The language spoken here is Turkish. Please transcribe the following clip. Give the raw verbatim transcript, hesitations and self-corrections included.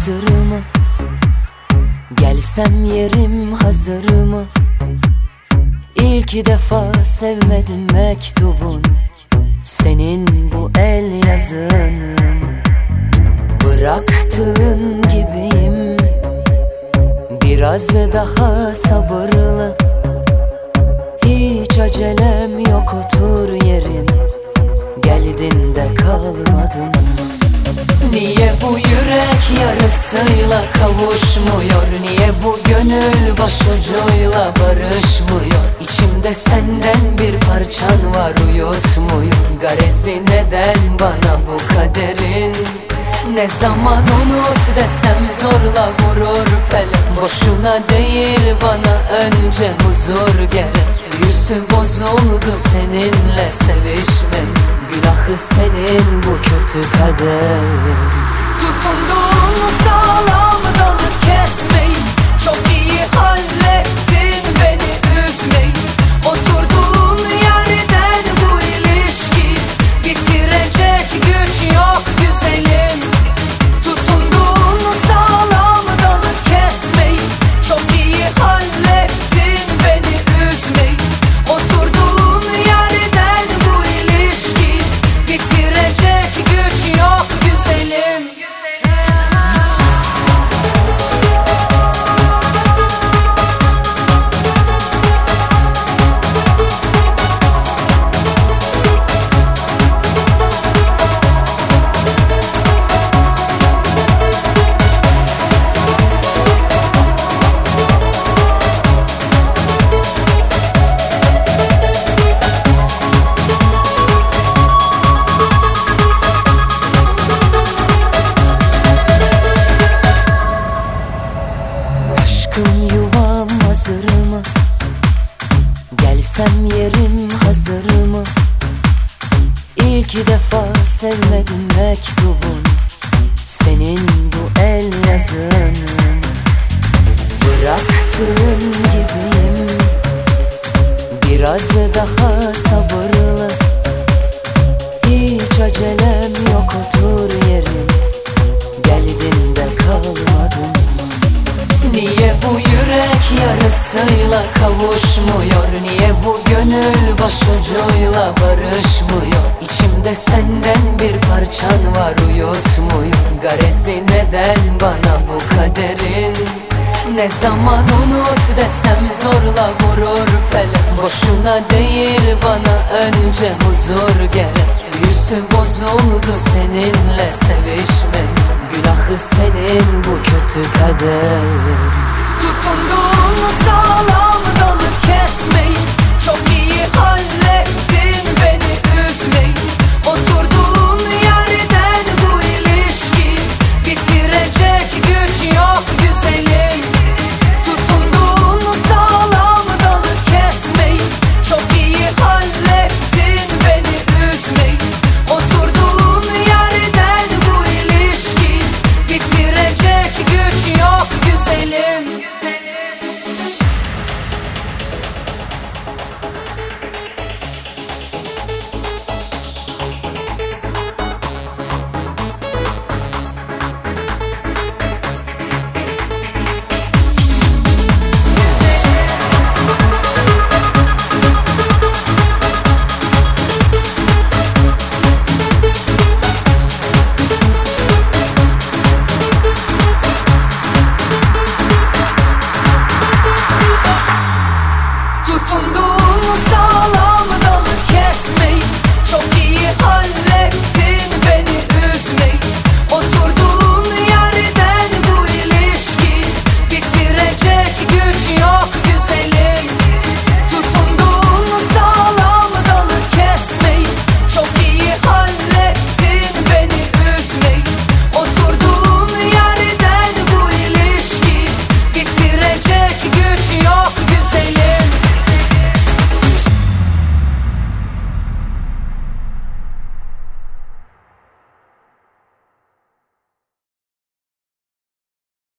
hazır mı? Gelsem yerim hazır mı? İlk defa sevmedim mektubunu, senin bu el yazını mı? Bıraktığın gibiyim, biraz daha sabırlı. Hiç acelem yok, otur yerine, geldin de kalmadın. Niye bu yürek yarısıyla kavuşmuyor? Niye bu gönül başucuyla barışmıyor? İçimde senden bir parçan var, uyutmuyor. Garezi neden bana bu kaderin? Ne zaman unut desem zorla vurur felek. Boşuna değil bana önce huzur gerek. Büyüsü bozuldu seninle sevişmenin, günahı senin bu kötü kader. Tutunduğun sağlam dalı kesmeyin, çok iyi hallettin beni üzmeyin. Oturduğun yerden bu ilişki bitirecek güç yok güzelim. Tutunduğun sağlam dalı kesmeyin, çok iyi hallettin beni üzmeyin. Oturduğun yerden bu ilişki bitirecek güç yok güzelim. Yuvam hazır mı? Gelsem yerim hazır mı? İlk defa sevmedim mektubunu, senin bu el yazını. Bıraktığın gibiyim, biraz daha sabırlı. Hiç acelem yok, otur yerine, geldin de kalmadın. Niye bu yürek yarısıyla kavuşmuyor? Niye bu gönül başucuyla barışmıyor? İçimde senden bir parçan var, uyutmuyor. Garezi neden bana bu kaderin? Ne zaman unut desem zorla vurur felek. Boşuna değil bana önce huzur gerek. Büyüsü bozuldu seninle sevişmenin, günahı senin bu kötü kader. Tutunduğun sağlam dalı kesmeyin, çok iyi